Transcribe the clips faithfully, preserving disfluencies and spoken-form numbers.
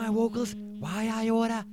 my vocals? Why are you order?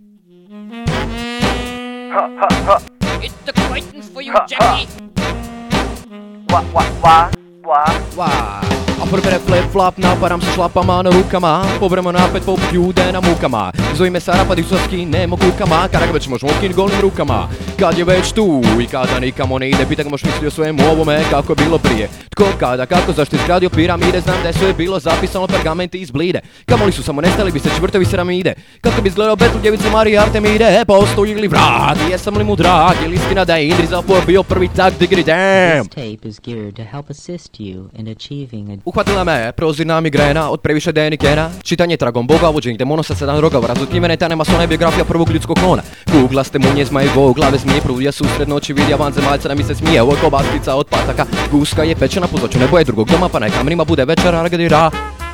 It's the acquaintance for you, Jackie. Wah, wah, wah, wah. Wah. A prebere flip-flop, napadám sa šlapama no rukama. Poberemo nápäť popť ľudé na múkama. Zujme sa rapady sa skynemo kúkama. Karak več možno odkyn golným rukama. Kad je več tu i kada nikamo ne ide, pitak moš misli o svojemu ovome kako je bilo prije. Tko kada kako zašto izgradio piramide, znam da je sve bilo zapisano pergamenti iz blide. Kamoli su samo nestali bi se čvrtovi seramide. Kako bi izgledao Betl, djevice Marije Artemide. Postoji li vrag, jesam li mu drag, ili istina da je Indriza bio prvi tak digri damn. This tape is geared to help assist you in achieving a Uhvatila me prozirná migrena od previše denikena. Čitanje tragom boga, vođenje demona sa sedam rogova. Razotkrivene tajne masona biografija prvog ljudskog klona. Kugla ste mu njezma i vo, glave smije prudija susred noći, vidja vanzemaljca da mi se smije. Ovo je kobastica od pataka, guska je pečena, pozvaću nebo je drugog doma, pa neka mrima bude večera ragadira.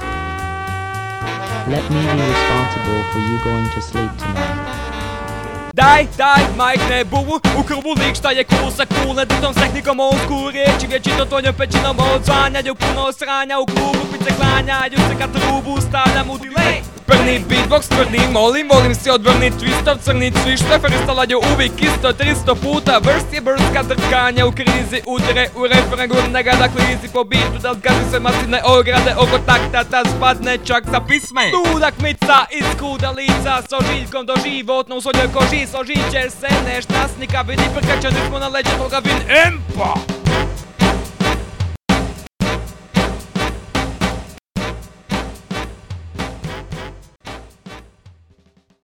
Let me be responsible for you going to sleep tonight. Daj, daj, majkne buvu, u krvu lik šta je cool sa cool, neditom s tehnikom old school riječi, vječito tonjom pećinom odzvanjaju, puno sranja u klubu, pice klanjaju se kad trubu stavljam u delay. Prni beatbox, tvrdi molim, volim si odvrni twistov, crni cvište, freestala je uvijek isto, tristo puta, vrst je brska drkanja u krizi, udire u refren, gurnega da klizi po bitu, da zgazi sve masivne ograde, oko takta, ta spadne čak sa pisme. Ludak mica iz kuda lica, s ožiljkom do životno u svojoj koži, složit će se neštasnika, vidi prkačani smo na leđe toga vin empa.